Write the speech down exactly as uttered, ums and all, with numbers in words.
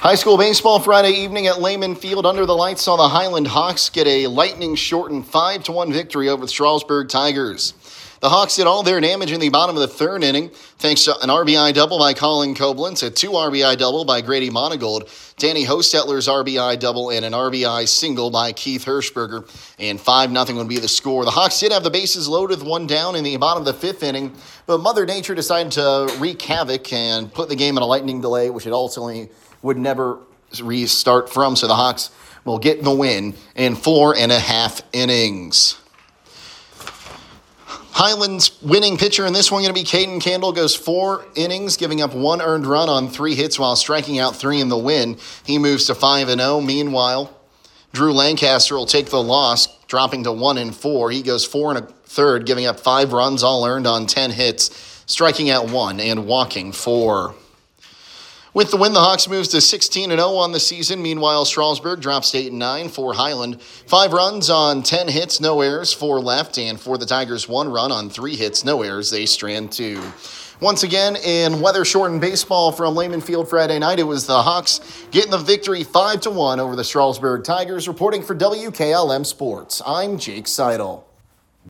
High school baseball Friday evening at Lehman Field under the lights saw the Highland Hawks get a lightning-shortened five to one victory over the Strasburg Tigers. The Hawks did all their damage in the bottom of the third inning, thanks to an R B I double by Colin Koblenz, a two R B I double by Grady Monagold, Danny Hostetler's R B I double, and an R B I single by Keith Hirschberger, and five nothing would be the score. The Hawks did have the bases loaded with one down in the bottom of the fifth inning, but Mother Nature decided to wreak havoc and put the game in a lightning delay, which it ultimately would never restart from, so the Hawks will get the win in four and a half innings. Highland's winning pitcher in this one going to be Caden Candle, goes four innings, giving up one earned run on three hits while striking out three in the win. He moves to five and oh. Meanwhile, Drew Lancaster will take the loss, dropping to one and four. He goes four and a third, giving up five runs, all earned on ten hits, striking out one and walking four. With the win, the Hawks moves to sixteen and oh on the season. Meanwhile, Strasburg drops to eight and nine for Highland. Five runs on ten hits, no errors, four left. And for the Tigers, one run on three hits, no errors. They strand two. Once again, in weather-shortened baseball from Lehman Field Friday night, it was the Hawks getting the victory five to one over the Strasburg Tigers. Reporting for W K L M Sports, I'm Jake Seidel.